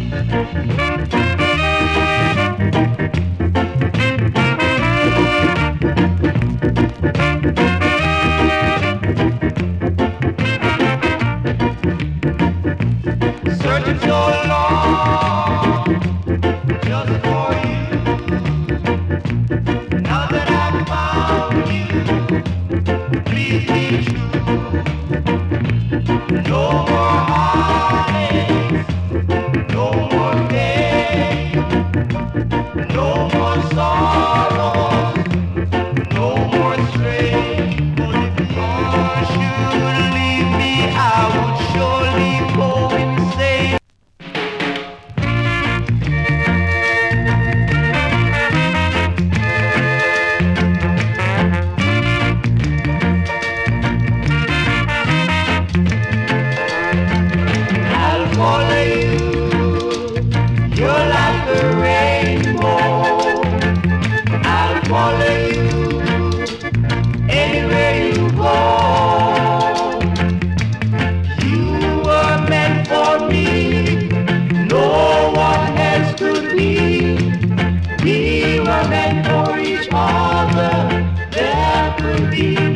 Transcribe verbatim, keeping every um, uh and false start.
Searching so long just for you. Now that I've found you, please be true. No more heartaches, no more pain, no more sorrows, no more strain. But if you should leave me, I would surely go insane. I'll follow you, you're like a rainbow. I'll follow you anywhere you go. You were meant for me, no one else could be. We were meant for each other, there could be